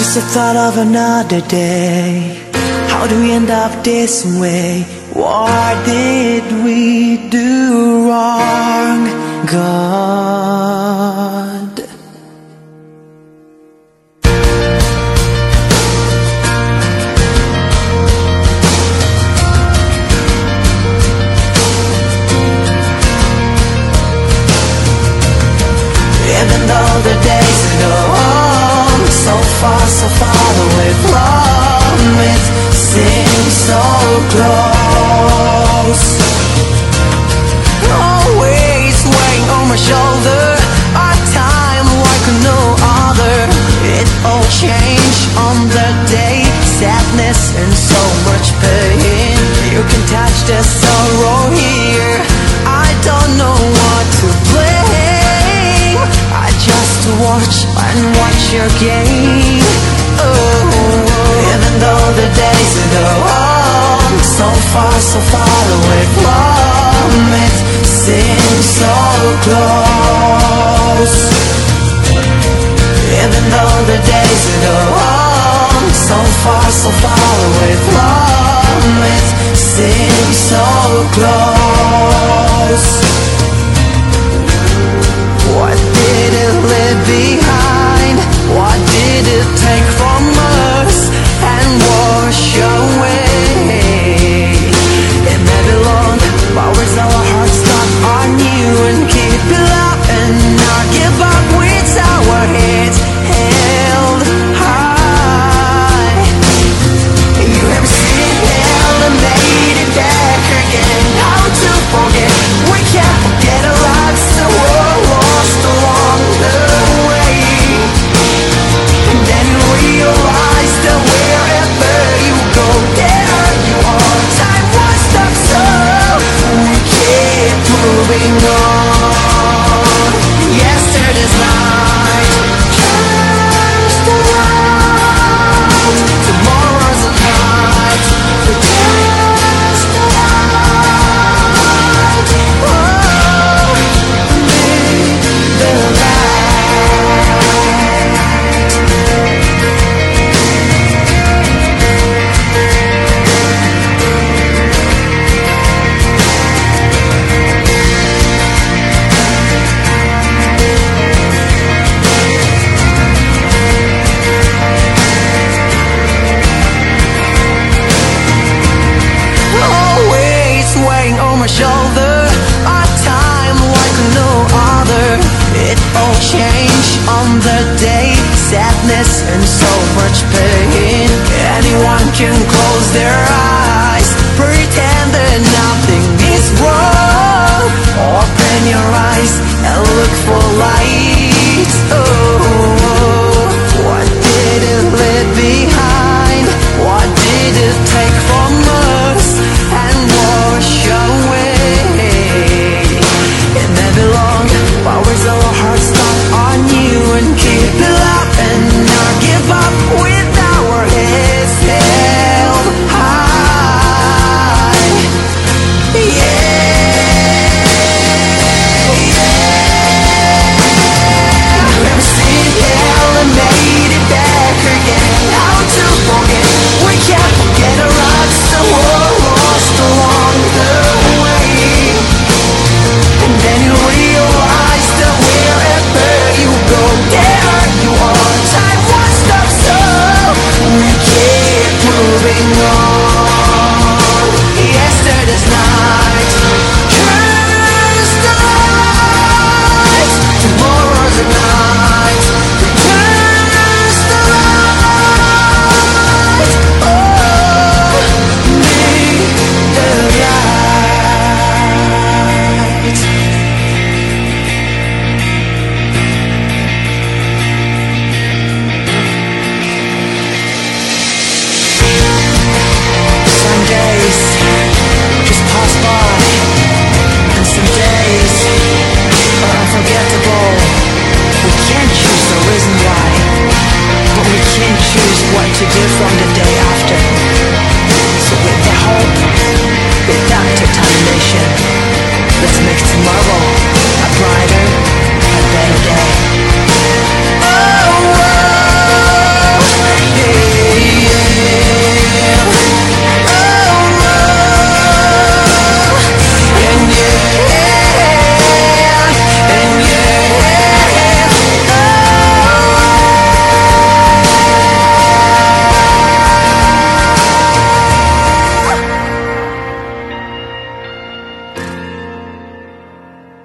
the thought of another day. How do we end up this way? What did we do wrong, God? Even though the days go on, so far away from it, seems so close. Always weighing on my shoulder, a time like no other. It all changed on the day, sadness and so much pain. You can touch the sorrow here, I don't know what to blame. I just watch and watch your game. Oh, even though the days go on, so far away from it, seems so close. Even though the days go on, so far away from it, seems so close. What did it leave behind? What did it take from us and wash away? It may be long, but with our hearts not on you, and keep it up and not give up with our heads held high. You have seen hell and made it back again. How to forget? We can't forget our lives that were lost along the way. And then you realize that wherever you go, there you are. Time was stuck, so we keep moving on. Yesterday's night just arrived. Tomorrow's a night for just arrived. Oh, leave the always weighing on my shoulder, a time like no other. It all changed on the day, sadness and so much pain. Anyone can close their eyes, pretend that nothing is wrong. Open your eyes and look for light. Oh,